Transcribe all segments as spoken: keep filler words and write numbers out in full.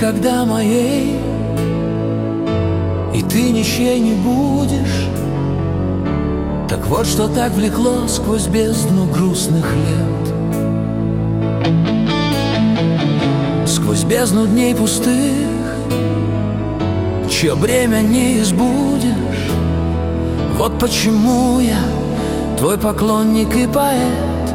никогда моей, и ты ничьей не будешь. Так вот, что так влекло сквозь бездну грустных лет, сквозь бездну дней пустых, чье бремя не избудешь. Вот почему я твой поклонник и поэт.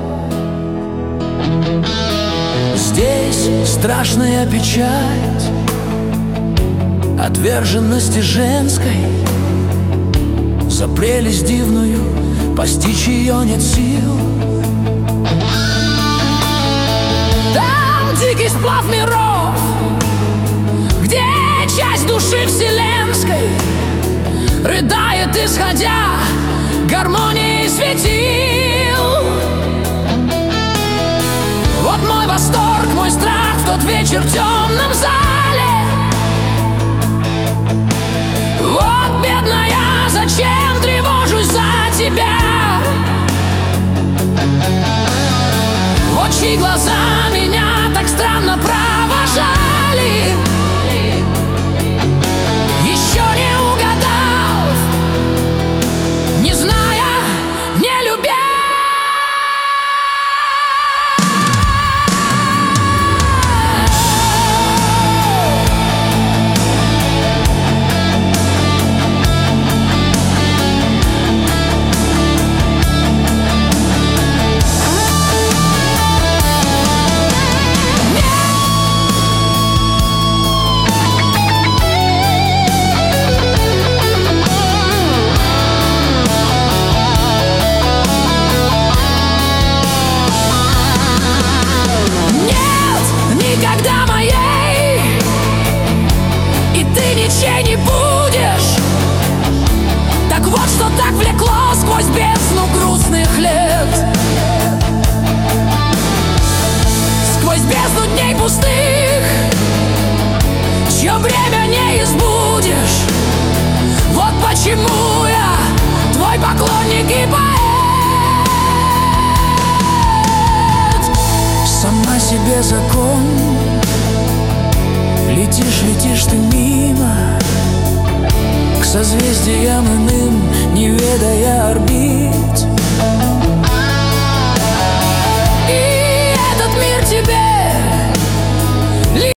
Здесь страшная печать отверженности женской, за прелесть дивную постичь ее нет сил. Там дикий сплав миров, где часть души вселенской рыдает, исходя гармонии светил. Вот мой восторг, мой страх в тот вечер в темном зале. Вот, бедная, зачем тревожусь за тебя? Вот чьи глаза меня так странно провожали, еще не угадав, не зная, не любя. Никогда моей, и ты ничей не будешь. Так вот, что так влекло сквозь бездну грустных лет, сквозь бездну дней пустых, чье бремя не избудешь. Вот почему я твой поклонник и поэт. Сама себе закон, летишь, летишь ты мимо, к созвездиям иным, не ведая орбит.